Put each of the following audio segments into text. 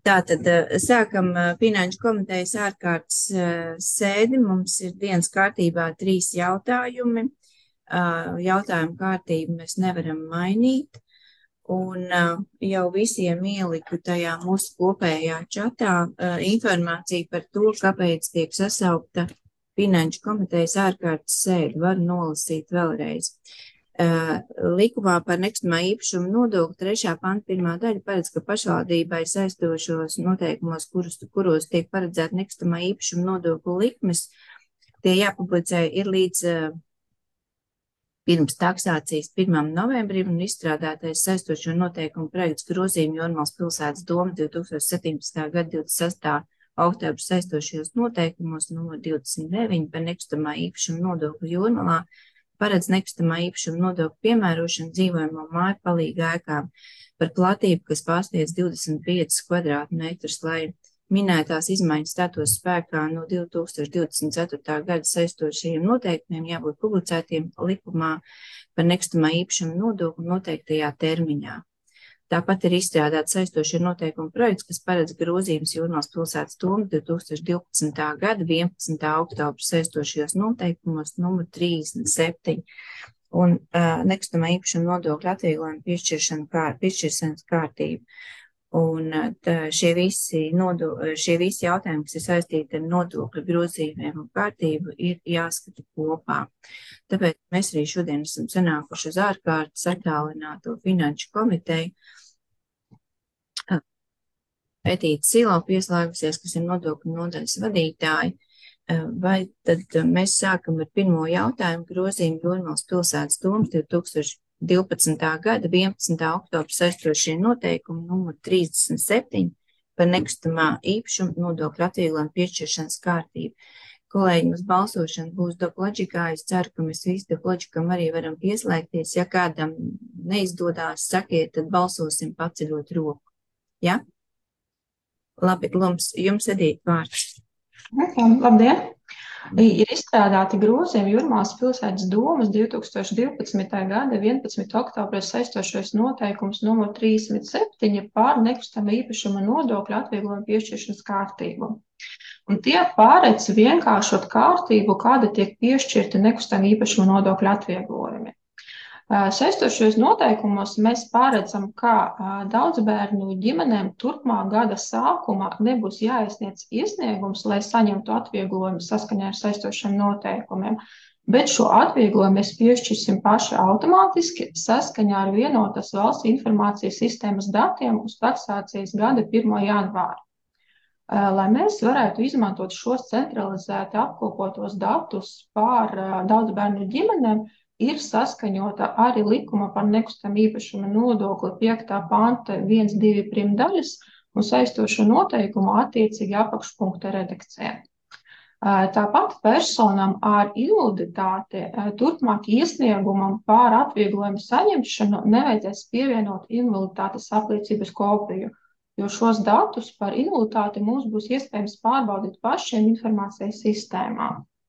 Tātad sākam Finanšu komitejas ārkārtas sēdi. Mums ir dienas kārtībā 3 jautājumi. Jautājumu kārtību mēs nevaram mainīt. Un jau visiem ieliku tajā mūsu kopējā čatā informāciju par to, kāpēc tiek sasaukta Finanšu komitejas ārkārtas sēde. Varu nolasīt vēlreiz. Likumā par nekustamā īpašuma nodokli 3. panta 1. daļa paredz, ka pašvaldībai saistošos noteikumos, kuros tiek paredzēta nekustamā īpašuma nodokļu likmes, tie jāpublicē ir līdz pirms taksācijas 1. novembrim un izstrādātais saistošo noteikumu projekts grozījuma Jūrmalas pilsētas doma 2017. gada 26. oktobra saistošajos noteikumos numur 29 par nekustamā īpašuma nodokli Jūrmalā paredz nekustamā īpašuma nodokļu piemērošanu dzīvojamo māju palīgu ēkām par platību, kas pārsniedz 25 kvadrātmetrus, lai minētās izmaiņas stātos spēkā no 2024. gada saistošajiem noteikumiem jābūt publicētiem likumā par nekustamā īpašuma nodokli noteiktajā termiņā. Tāpat ir izstrādāts saistošie noteikumu projekts, kas paredz grozījums Jūrmalas pilsētas doma 2012. gada 11. oktobra saistošajos noteikumos numur 37 un nekustamā īpašuma nodokļa atvieglojumu piešķiršanas kārtību. Un šie visi jautājumi, kas ir saistīti ar nodokļu grozījumiem un kārtību, ir jāskata kopā. Tāpēc mēs arī šodien esam sanākuši uz ārkārtas attālināto finanšu komiteju. Edīte Silo pieslēgusies, kas ir nodokļu nodaļas vadītāja. Vai tad mēs sākam ar pirmo jautājumu grozījumu Jūrmalas pilsētas domas 2012. gada 11. oktobra saistošie noteikumi numur 37 par nekustamā īpašuma nodokļu atvieglojumu piešķiršanas kārtību. Kolēģi, mums balsošana būs DocLogicā. Es ceru, ka mēs visi DocLogicam arī varam pieslēgties. Ja kādam neizdodās, sakiet, tad balsosim paceļot roku. Ja? Labi, jums Edīte vārds. Labdien! Ir izstrādāti grozījumi Jūrmalas pilsētas domas 2012. gada 11. oktobra saistošais noteikums numur 37 par nekustamā īpašuma nodokļu atvieglojumu piešķiršanas kārtību. Un tie paredz vienkāršot kārtību, kāda tiek piešķirta nekustamā īpašuma nodokļu atvieglojumi. Saistošajos noteikumos mēs paredzam, ka daudzbērnu ģimenēm turpmāk gada sākumā nebūs jāiesniedz iesniegums, lai saņemtu atvieglojumu saskaņā ar saistošiem noteikumiem, bet šo atvieglojumu mēs piešķirsim paši automātiski saskaņā ar vienotas valsts informācijas sistēmas datiem uz taksācijas gada 1. janvāru. Lai mēs varētu izmantot šos centralizēti apkopotos datus par daudzbērnu ģimenēm, ir saskaņota arī likuma par nekustamā īpašuma nodokli 5. panta 1.2 primdaļas un saistošo noteikumu attiecīgi apakšpunkta redakcijā. Tāpat personam ar invaliditāti turpmāk iesniegumam par atvieglojumu saņemšanu nevajadzēs pievienot invaliditātes apliecības kopiju, jo šos datus par invaliditāti mums būs iespējams pārbaudīt pašiem informācijas sistēmā.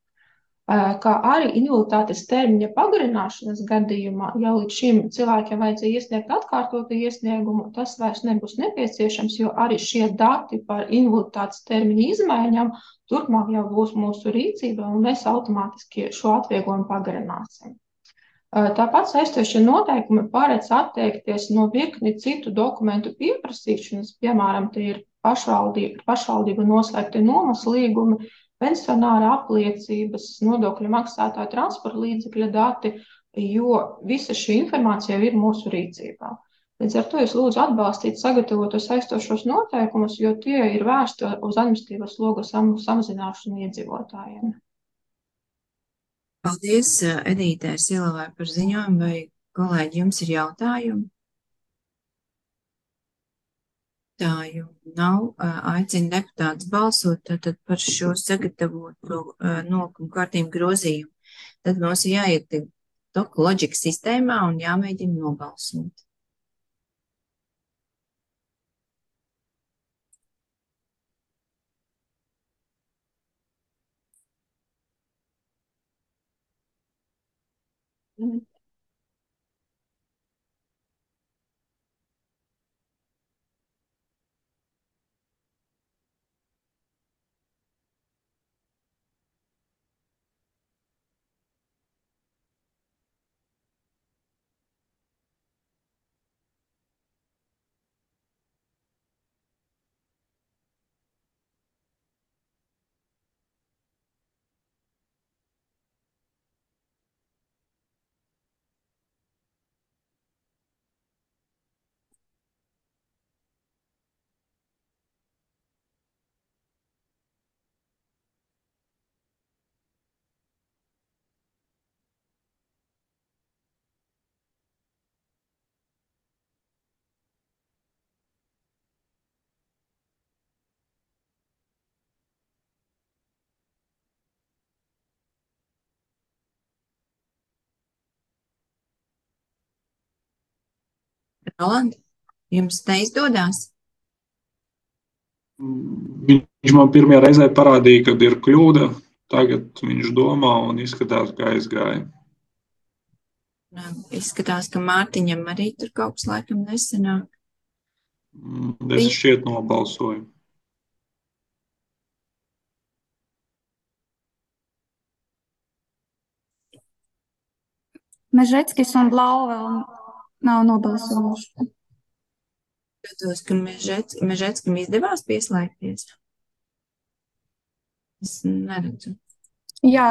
Kā arī invaliditātes termiņa pagarināšanas gadījumā, ja līdz šim cilvēkiem vajadzēja iesniegt atkārtotu iesniegumu, tas vairs nebūs nepieciešams, jo arī šie dati par invaliditātes termiņa izmaiņām turpmāk jau būs mūsu rīcībā, un mēs automātiski šo atvieglojumu pagarināsim. Tāpat saistošie noteikumi paredz atteikties no virkni citu dokumentu pieprasīšanas, piemēram, tie ir pašvaldību noslēgti nomas līgumi, pensionāra apliecības, nodokļu maksātāju transporta līdzekļa dati, jo visa šī informācija ir mūsu rīcībā. Līdz ar to es lūdzu atbalstīt sagatavotos saistošos noteikumus, jo tie ir vērsti uz administratīvas sloga samazināšanu iedzīvotājiem. Paldies, Edītē Silovai par ziņojumu. Vai kolēģi jums ir jautājumi? Jautājumu nav. Aicinu deputātus balsot tad par šo sagatavoto nolikumu kārtību grozījumu. Tad mums jāiet DocLogic sistēmā un jāmēģina nobalsot. Rolanda, jums neizdodas? Viņš man pirmajā reizē parādīja, kad ir kļūda. Tagad viņš domā un izskatās, kā aizgāja. Izskatās, ka Mārtiņam arī tur kaut kas laikam nesanāk. Es šķiet nobalsoju. Mežeckis un Blau vēl nav nobalsojuši. Skatos, ka Mežeckim izdevās pieslēgties. Es neredzu. Jā.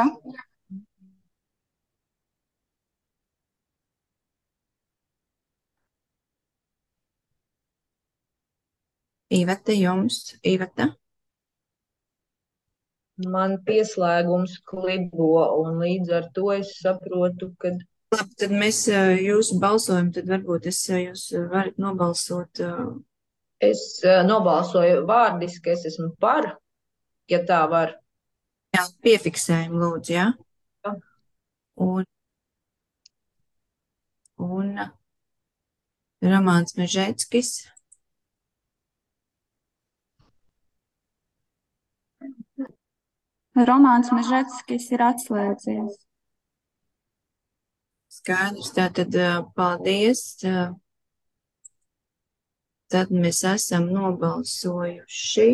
Iveta, jums? Iveta? Man pieslēgums klibo, un līdz ar to es saprotu, ka... Labi, tad mēs jūsu balsojumu, tad varbūt jūs varat nobalsot. Es nobalsoju vārdiski, es esmu par, ja tā var. Jā, piefiksējumu lūdzu, jā? Jā. Un Romāns Mežeckis. Romāns Mežeckis ir atslēdzies. Skaidrs, tātad paldies. Tad mēs esam nobalsojuši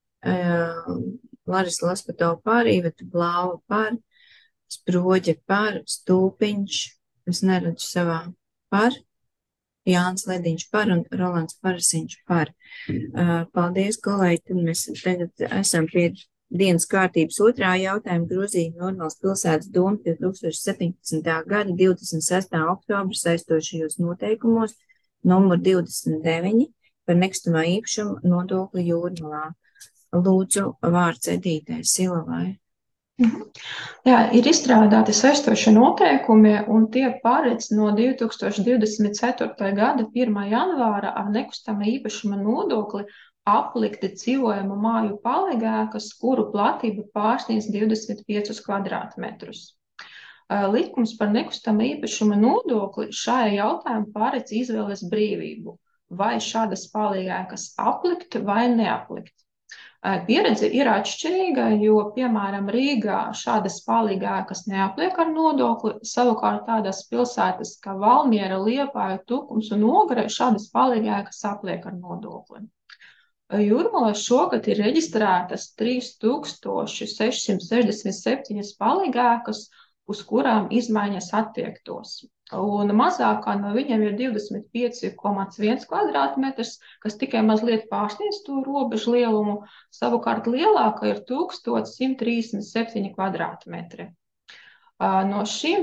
Larisa Laspatova par, Iveta Blauva par, Sproģe par, Stulpiņš, es neredzu savā par, Jānis Lediņš par un Rolands Parasiņš par. Paldies, kolēģi, tad mēs tagad esam pie dienas kārtības otrā jautājuma grozījuma Jūrmālas pilsētas domas 2017. gada 26. oktobra saistošajos noteikumos numur 29 par nekustamā īpašuma nodokli Jūrmalā. Lūdzu, vārds Edītei Silavai. Jā, ir izstrādāti saistošie noteikumi, un tie paredz no 2024. gada 1. janvāra ar nekustamā īpašuma nodokli aplikti dzīvojamu māju paligēkas, kuru platība pārsniedz 25 kvadrātmetrus. Likums par nekustamā īpašuma nodokli šajā jautājumā paredz izvēles brīvību, vai šādas paligēkas aplikt vai neaplikt. Pieredze ir atšķirīga, jo, piemēram, Rīgā šādas paligēkas neapliek ar nodokli, savukārt tādas pilsētas kā Valmiera, Liepāja, Tukums un Ogre šādas paligēkas apliek ar nodokli. Jūrmalā šogad ir reģistrētas 3667 paligēkas, uz kurām izmaiņas attiektos. Un mazākā no viņiem ir 25,1 kvadrātmetrs, kas tikai mazliet pārsniedz to robežu lielumu, savukārt lielāka ir 1137 kvadrātmetri. No šīm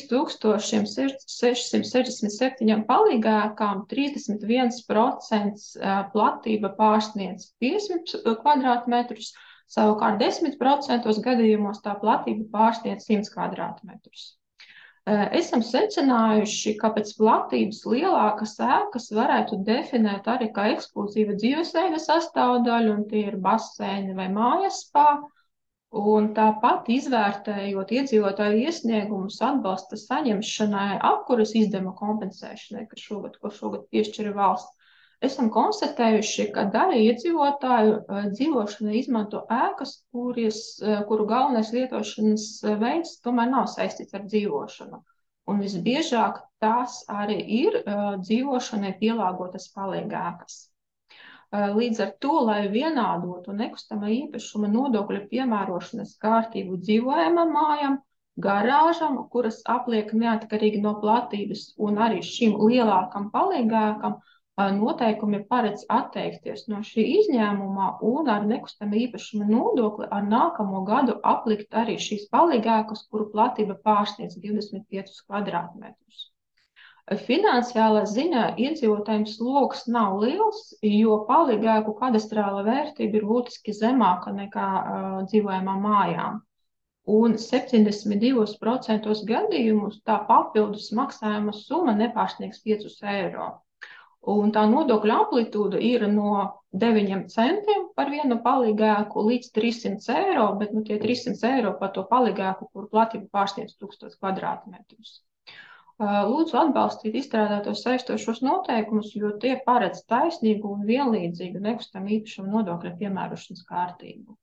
3667 paligēkām 31% platība pārsniedz 50 kvadrātmetrus, savukārt 10% gadījumos tā platība pārsniedz 100 kvadrātmetrus. Esam secinājuši, ka pēc platības lielākas ēkas varētu definēt arī kā ekskluzīva dzīvesveida sastāvdaļu, un tie ir baseini vai mājas spā. Un tāpat izvērtējot iedzīvotāju iesniegumus atbalsta saņemšanai apkuras izdevumu kompensēšanai, ko šogad piešķira valsts, esam konstatējuši, ka daļa iedzīvotāju dzīvošanai izmanto ēkas, kuru galvenais lietošanas veids tomēr nav saistīts ar dzīvošanu. Un visbiežāk tās arī ir dzīvošanai pielāgotas paligēkas. Līdz ar to, lai vienādotu nekustamā īpašuma nodokļa piemērošanas kārtību dzīvojamām mājām, garāžām, kuras apliek neatkarīgi no platības, un arī šīm lielākam paligēkam, noteikumi paredz atteikties no šī izņēmumā un ar nekustamā īpašuma nodokli ar nākamo gadu aplikt arī šīs paligēkas, kuru platība pārsniedz 25 kvadrātmetrus. Finansiālā ziņā iedzīvotājiem sloks nav liels, jo paligēku kadastrāla vērtība ir būtiski zemāka nekā dzīvojamām mājām. Un 72% gadījumus tā papildus maksājuma summa nepārsniegs 5 eiro. Un tā nodokļa amplitūda ir no 9 centiem par vienu paligēku līdz 300 eiro, bet tie 300 eiro par to paligēku, kur platība pārsniedz 1000 kvadrātmetrus. Lūdzu atbalstīt izstrādātos saistošos noteikumus, jo tie paredz taisnīgu un vienlīdzīgu nekustamā īpašuma nodokļa piemērošanas kārtību.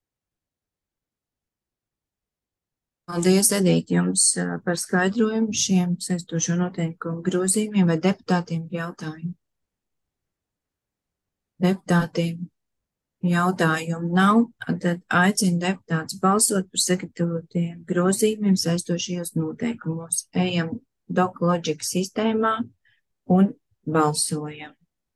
Paldies, Edīt, jums par skaidrojumu šiem saistošo noteikumu grozījumiem, vai deputātiem ir jautājumi? Deputātiem jautājumu nav, tad aicinu deputātus balsot par sagatavotiem grozījumiem saistošajos noteikumos. Ejam DocLogic sistēmā un balsojam.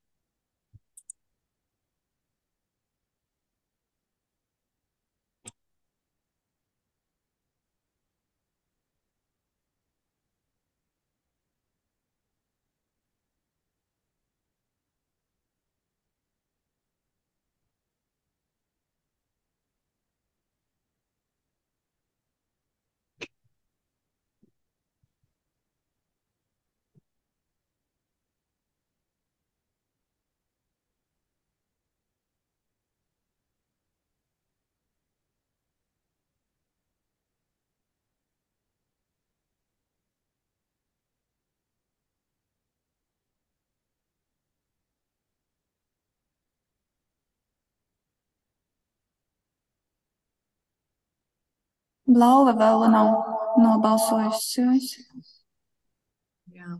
Blauva vēl nav nobalsojusi. Jā.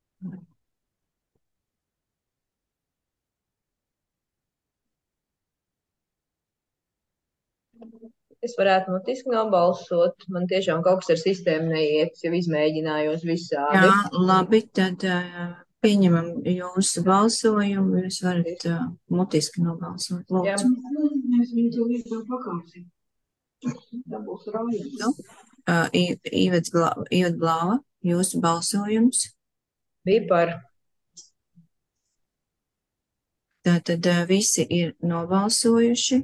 Es varētu mutiski nobalsot. Man tiešām kaut kas ar sistēmu neiet, jau izmēģinājos visādi. Jā, labi, tad pieņemam jūsu balsojumu. Jūs varat mutiski nobalsot. Lūdzu. Īvets Blāva, jūsu balsojums. Bija par. Tātad visi ir nobalsojuši.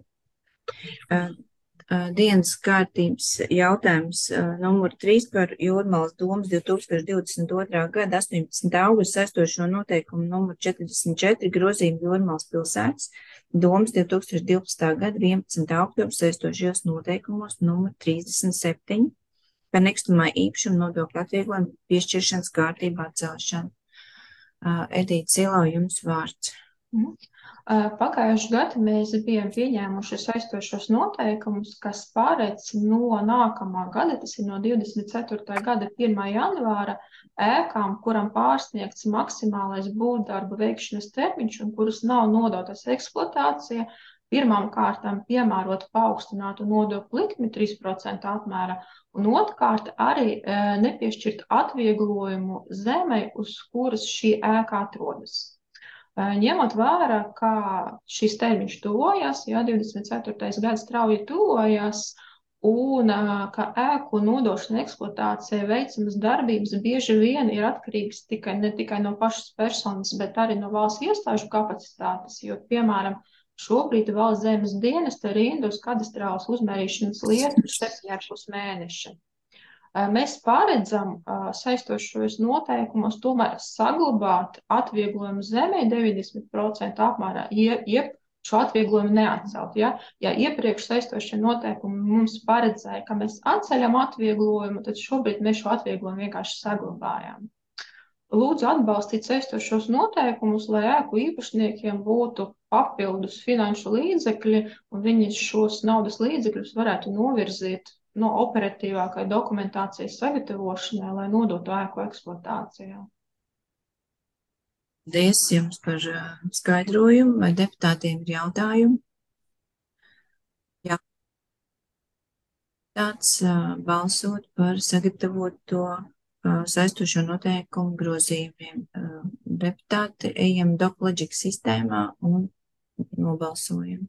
Dienas kārtības jautājums numur 3 par Jūrmalas domas 2022. gada 18. augusta saistošo noteikumu numur 44 grozījumu Jūrmalas pilsētas domas 2012. gada 11. oktobra saistošajos noteikumos numur 37 par nekustamā īpašuma nodokļu atvieglojumu piešķiršanas kārtību atcelšanu. Edīte Zilau, jums vārds. Pagājušajā gadā mēs bijām pieņēmuši saistošos noteikumus, kas paredz no nākamā gada, tas ir no 24. gada 1. janvāra, ēkām, kuram pārsniegts maksimālais būvdarbu veikšanas termiņš un kuras nav nodotas eksploatācija, pirmām kārtām piemērot paaugstinātu nodokļu likmi 3% apmērā, un otrkārt arī nepiešķirt atvieglojumu zemei, uz kuras šī ēka atrodas. Ņemot vērā, ka šis termiņš tuvojas, 24. gads strauji tuvojas, un ka ēku nodošana eksploatācijai veicamas darbības bieži vien ir atkarīgas ne tikai no pašas personas, bet arī no valsts iestāžu kapacitātes, jo, piemēram, šobrīd valsts zemes dienesta rinda uz kadastrālas uzmērīšanas lietu 7,5 mēneša. Mēs paredzam saistošos noteikumos tomēr saglabāt atvieglojumu zemē 90% apmērā, jeb šo atvieglojumu neatcelt. Ja iepriekš saistošie noteikumi mums paredzēja, ka mēs atceļam atvieglojumu, tad šobrīd mēs šo atvieglojumu vienkārši saglabājam. Lūdzu atbalstīt saistošos noteikumus, lai ēku īpašniekiem būtu papildus finanšu līdzekļi, un viņi šos naudas līdzekļus varētu novirzīt no operatīvākai dokumentācijas sagatavošanai, lai nodotu ēku eksploatācijā. Paldies jums par skaidrojumu, vai deputātiem ir jautājumi? Jā. Tāds balsot par sagatavoto saistošo noteikumu grozījumiem. Deputāti, ejam DocLogic sistēmā un nobalsojam.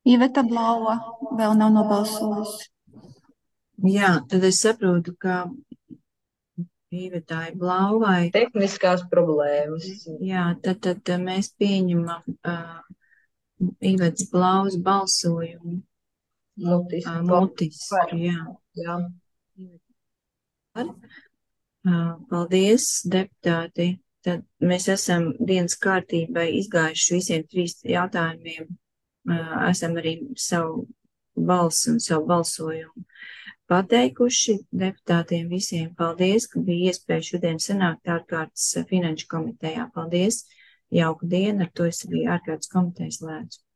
Iveta Blauva vēl nav nobalsojusi. Jā, tad es saprotu, ka Ivetai Blauvai. Tehniskās problēmas. Jā, tad mēs pieņemam Ivetas Blauvas balsojumu. Mutiski, jā. Paldies, deputāti. Tad mēs esam dienas kārtībai izgājuši visiem 3 jautājumiem. Esam arī savu balsu un savu balsojumu pateikuši deputātiem visiem. Paldies, ka bija iespēja šodien sanākt ārkārtas finanšu komitejā. Paldies, jauku dienu, ar to es arī ārkārtas komitejas lēdzu.